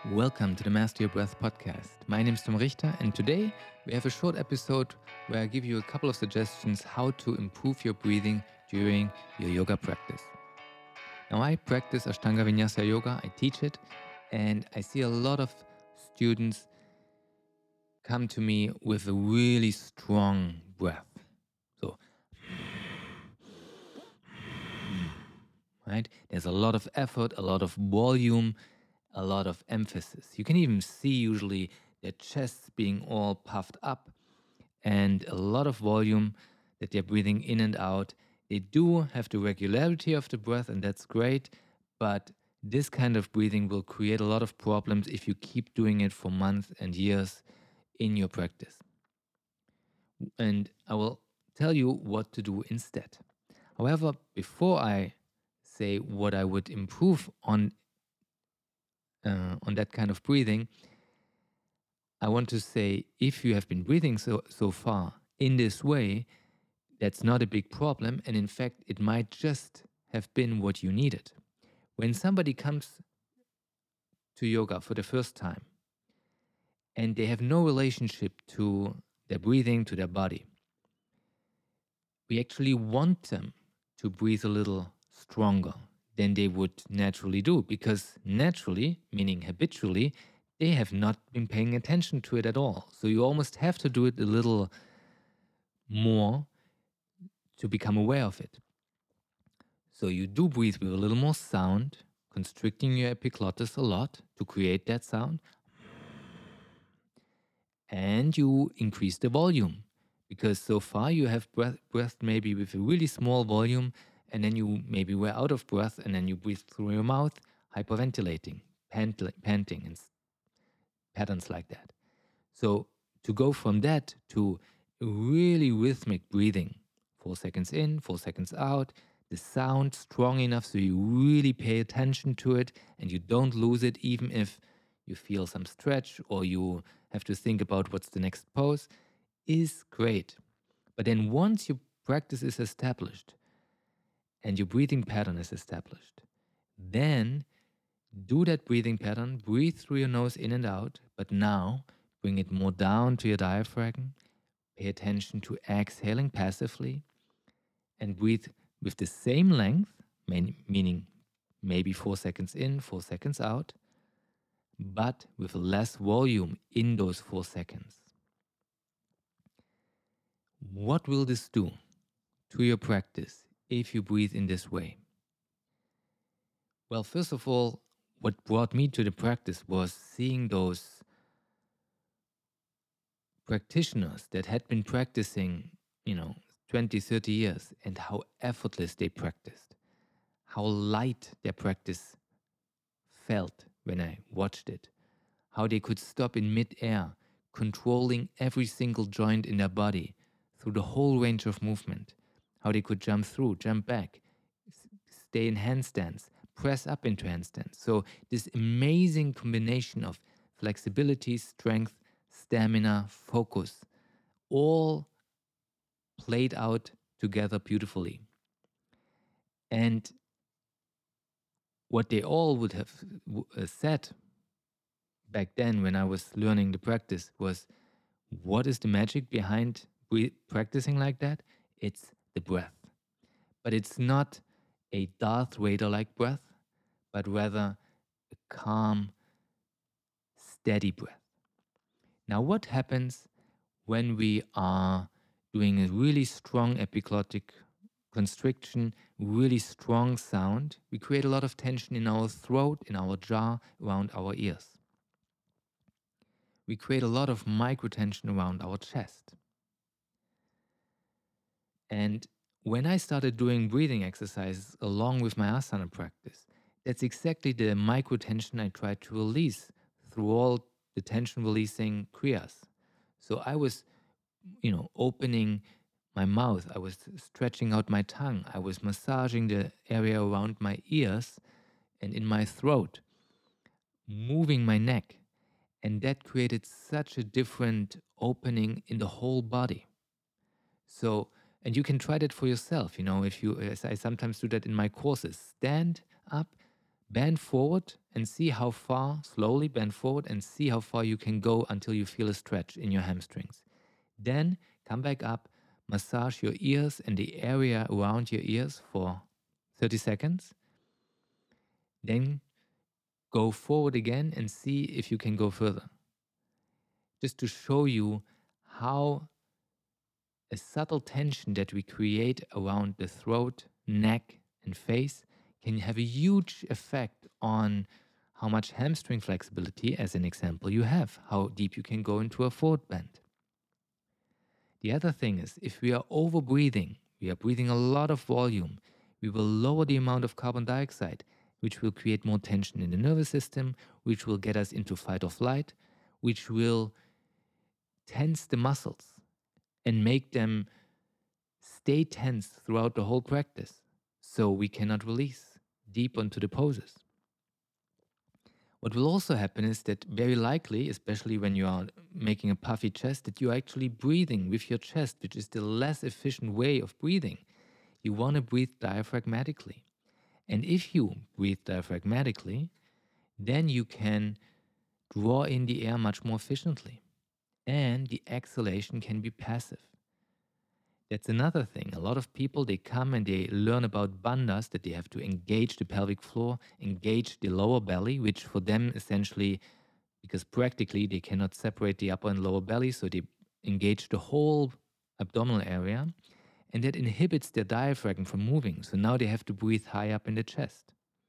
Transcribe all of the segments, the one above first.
Welcome to the Master Your Breath podcast. My name is Tom Richter, and today we have a short episode where I give you a couple of suggestions how to improve your breathing during your yoga practice. Now, I practice Ashtanga Vinyasa Yoga, I teach it, and I see a lot of students come to me with a really strong breath. So, right? There's a lot of effort, a lot of volume, a lot of emphasis. You can even see usually their chests being all puffed up and a lot of volume that they're breathing in and out. They do have the regularity of the breath, and that's great, but this kind of breathing will create a lot of problems if you keep doing it for months and years in your practice. And I will tell you what to do instead. However, before I say what I would improve on that kind of breathing, I want to say if you have been breathing so far in this way, that's not a big problem, and in fact, it might just have been what you needed. When somebody comes to yoga for the first time and they have no relationship to their breathing, to their body, we actually want them to breathe a little stronger than they would naturally do, because naturally, meaning habitually, they have not been paying attention to it at all. So you almost have to do it a little more to become aware of it. So you do breathe with a little more sound, constricting your epiglottis a lot to create that sound. And you increase the volume, because so far you have breathed maybe with a really small volume, and then you maybe were out of breath, and then you breathe through your mouth, hyperventilating, panting, and patterns like that. So to go from that to really rhythmic breathing, 4 seconds in, 4 seconds out, the sound strong enough so you really pay attention to it and you don't lose it, even if you feel some stretch or you have to think about what's the next pose, is great. But then once your practice is established and your breathing pattern is established, then do that breathing pattern, breathe through your nose in and out, but now bring it more down to your diaphragm, pay attention to exhaling passively, and breathe with the same length, meaning maybe 4 seconds in, 4 seconds out, but with less volume in those 4 seconds. What will this do to your practice if you breathe in this way? Well, first of all, what brought me to the practice was seeing those practitioners that had been practicing, 20, 30 years, and how effortless they practiced, how light their practice felt when I watched it, how they could stop in mid-air, controlling every single joint in their body through the whole range of movement, how they could jump through, jump back, stay in handstands, press up into handstands. So this amazing combination of flexibility, strength, stamina, focus, all played out together beautifully. And what they all would have said back then when I was learning the practice was, what is the magic behind practicing like that? It's the breath. But it's not a Darth Vader-like breath, but rather a calm, steady breath. Now, what happens when we are doing a really strong epiglottic constriction, really strong sound? We create a lot of tension in our throat, in our jaw, around our ears. We create a lot of microtension around our chest. And when I started doing breathing exercises along with my asana practice, that's exactly the microtension I tried to release through all the tension releasing kriyas. So I was, opening my mouth, I was stretching out my tongue, I was massaging the area around my ears and in my throat, moving my neck. And that created such a different opening in the whole body. So, and you can try that for yourself, if you, as I sometimes do that in my courses, stand up, Bend forward and see how far, slowly bend forward and see how far you can go until you feel a stretch in your hamstrings. Then come back up, massage your ears and the area around your ears for 30 seconds. Then go forward again and see if you can go further. Just to show you how a subtle tension that we create around the throat, neck, and face can have a huge effect on how much hamstring flexibility, as an example, you have, how deep you can go into a forward bend. The other thing is, if we are over breathing, we are breathing a lot of volume, we will lower the amount of carbon dioxide, which will create more tension in the nervous system, which will get us into fight or flight, which will tense the muscles and make them stay tense throughout the whole practice, so we cannot release deep onto the poses. What will also happen is that very likely, especially when you are making a puffy chest, that you're actually breathing with your chest, which is the less efficient way of breathing. You want to breathe diaphragmatically. And if you breathe diaphragmatically, then you can draw in the air much more efficiently. And the exhalation can be passive. That's another thing. A lot of people, they come and they learn about bandhas, that they have to engage the pelvic floor, engage the lower belly, which for them essentially, because practically they cannot separate the upper and lower belly, so they engage the whole abdominal area, and that inhibits their diaphragm from moving. So now they have to breathe high up in the chest.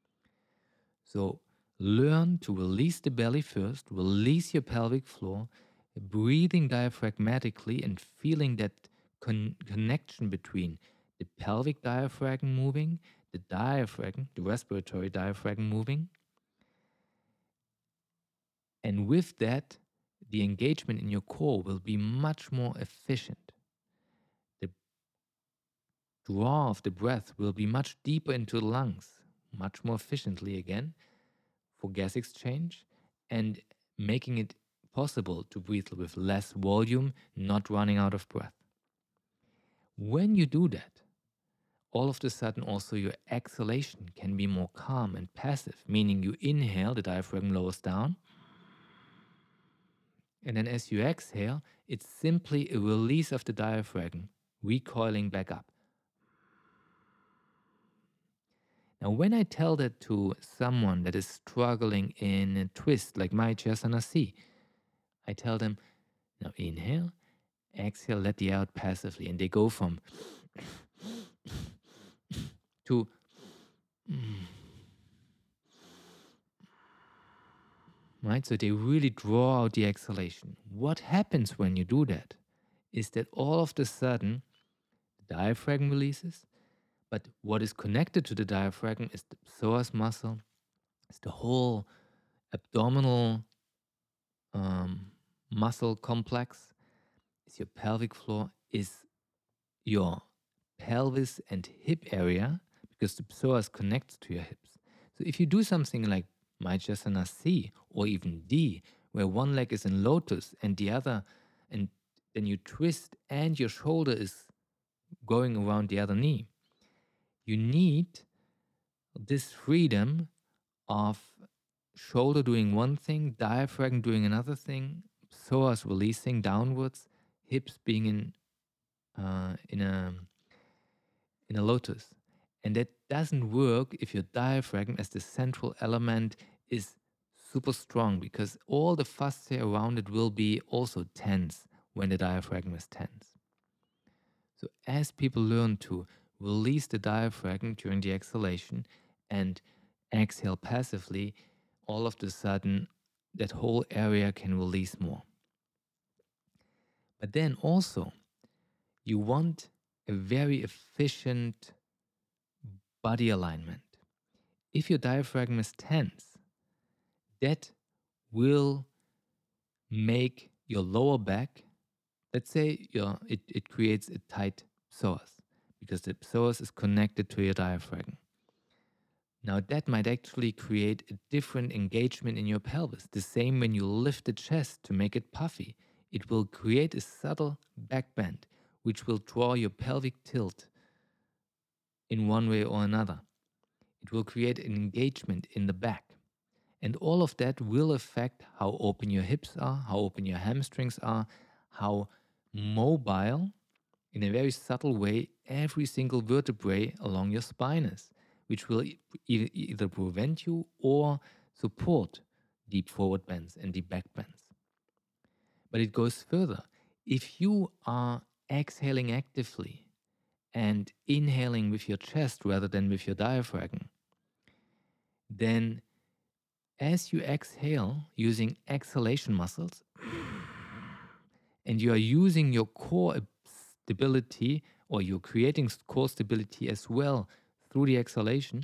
So learn to release the belly first, release your pelvic floor, breathing diaphragmatically and feeling that connection between the pelvic diaphragm moving, the diaphragm, the respiratory diaphragm moving. And with that, the engagement in your core will be much more efficient. The draw of the breath will be much deeper into the lungs, much more efficiently again for gas exchange, and making it possible to breathe with less volume, not running out of breath. When you do that, all of a sudden also your exhalation can be more calm and passive, meaning you inhale, the diaphragm lowers down, and then as you exhale, it's simply a release of the diaphragm, recoiling back up. Now, when I tell that to someone that is struggling in a twist like Mayachasana C, I tell them, now inhale, exhale, let the air out passively, and they go from to right? So they really draw out the exhalation. What happens when you do that is that all of a sudden the diaphragm releases, but what is connected to the diaphragm is the psoas muscle, it's the whole abdominal muscle complex, is your pelvic floor, is your pelvis and hip area, because the psoas connects to your hips. So if you do something like Mayachasana C or even D, where one leg is in lotus and the other, and then you twist and your shoulder is going around the other knee, you need this freedom of shoulder doing one thing, diaphragm doing another thing, psoas releasing downwards, hips being in a lotus. And that doesn't work if your diaphragm as the central element is super strong, because all the fascia around it will be also tense when the diaphragm is tense. So as people learn to release the diaphragm during the exhalation and exhale passively, all of a sudden that whole area can release more. But then also, you want a very efficient body alignment. If your diaphragm is tense, that will make your lower back, let's say it creates a tight psoas, because the psoas is connected to your diaphragm. Now that might actually create a different engagement in your pelvis. The same when you lift the chest to make it puffy. It will create a subtle back bend, which will draw your pelvic tilt in one way or another. It will create an engagement in the back. And all of that will affect how open your hips are, how open your hamstrings are, how mobile, in a very subtle way, every single vertebrae along your spine is, which will either prevent you or support deep forward bends and deep back bends. But it goes further. If you are exhaling actively and inhaling with your chest rather than with your diaphragm, then as you exhale using exhalation muscles, and you are using your core stability, or you're creating core stability as well through the exhalation,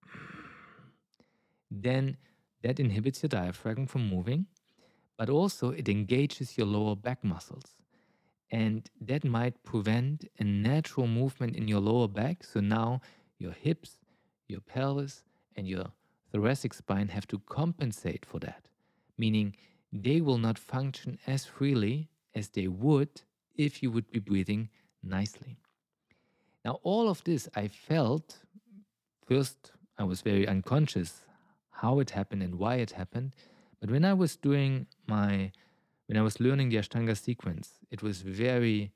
then that inhibits your diaphragm from moving, but also it engages your lower back muscles. And that might prevent a natural movement in your lower back. So now your hips, your pelvis, and your thoracic spine have to compensate for that, meaning they will not function as freely as they would if you would be breathing nicely. Now, all of this I felt, first, I was very unconscious how it happened and why it happened. But when I was learning the Ashtanga sequence, it was very,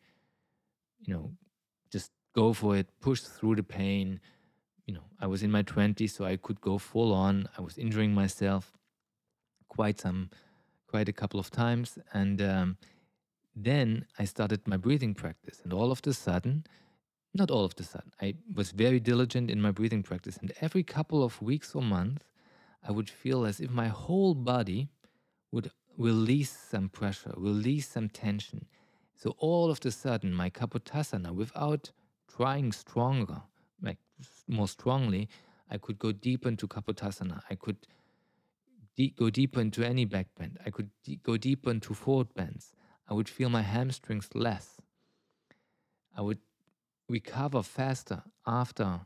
just go for it, push through the pain. I was in my 20s, so I could go full on. I was injuring myself quite a couple of times. And then I started my breathing practice. And not all of the sudden, I was very diligent in my breathing practice. And every couple of weeks or months, I would feel as if my whole body would release some pressure, release some tension. So all of a sudden, my Kapotasana, without trying more strongly, I could go deeper into Kapotasana. I could go deeper into any back bend. I could go deeper into forward bends. I would feel my hamstrings less. I would recover faster after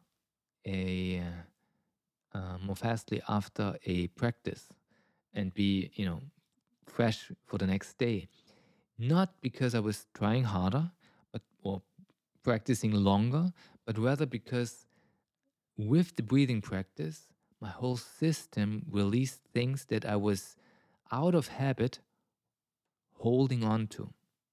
more fastly after a practice, and be fresh for the next day. Not because I was trying harder, or practicing longer, but rather because with the breathing practice, my whole system released things that I was out of habit holding on to.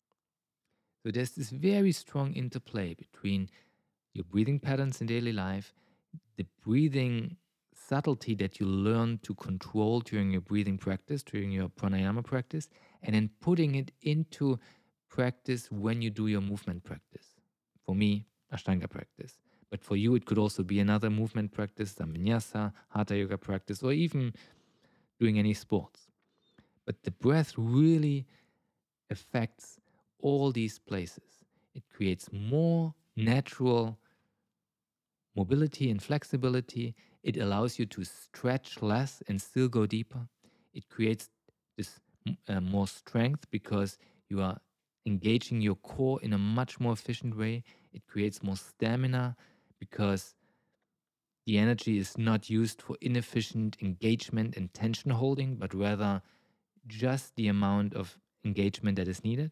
So there's this very strong interplay between your breathing patterns in daily life, the breathing subtlety that you learn to control during your breathing practice, during your pranayama practice, and then putting it into practice when you do your movement practice. For me, Ashtanga practice. But for you, it could also be another movement practice, some vinyasa, hatha yoga practice, or even doing any sports. But the breath really affects all these places. It creates more natural mobility and flexibility. It allows you to stretch less and still go deeper. It creates this more strength because you are engaging your core in a much more efficient way. It creates more stamina because the energy is not used for inefficient engagement and tension holding, but rather just the amount of engagement that is needed.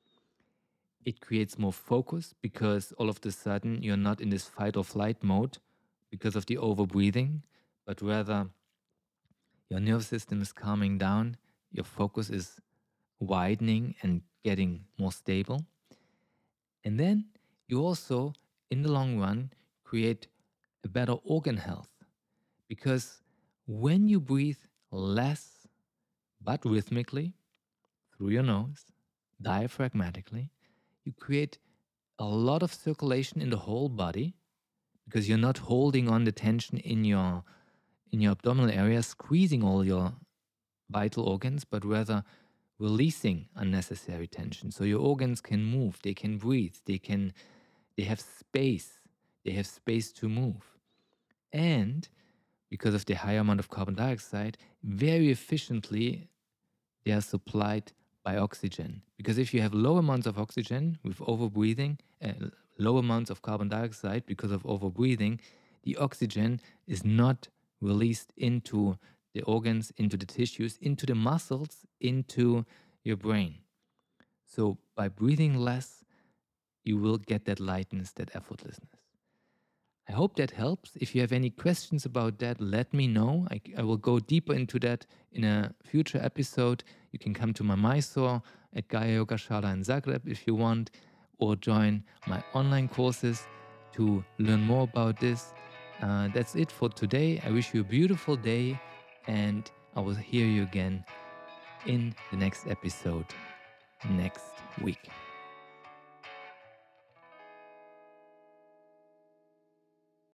It creates more focus because all of a sudden you're not in this fight or flight mode because of the over breathing, but rather your nervous system is calming down, your focus is widening and getting more stable. And then you also, in the long run, create a better organ health because when you breathe less but rhythmically through your nose, diaphragmatically, you create a lot of circulation in the whole body because you're not holding on the tension in your abdominal area, squeezing all your vital organs, but rather releasing unnecessary tension. So your organs can move, they can breathe, they have space to move. And because of the higher amount of carbon dioxide, very efficiently they are supplied by oxygen. Because if you have low amounts of oxygen with overbreathing, low amounts of carbon dioxide because of overbreathing, the oxygen is not released into the organs, into the tissues, into the muscles, into your brain. So by breathing less, you will get that lightness, that effortlessness. I hope that helps. If you have any questions about that, let me know. I will go deeper into that in a future episode. You can come to my Mysore at Gaia Yoga Shala in Zagreb if you want, or join my online courses to learn more about this. That's it for today. I wish you a beautiful day, and I will hear you again in the next episode next week.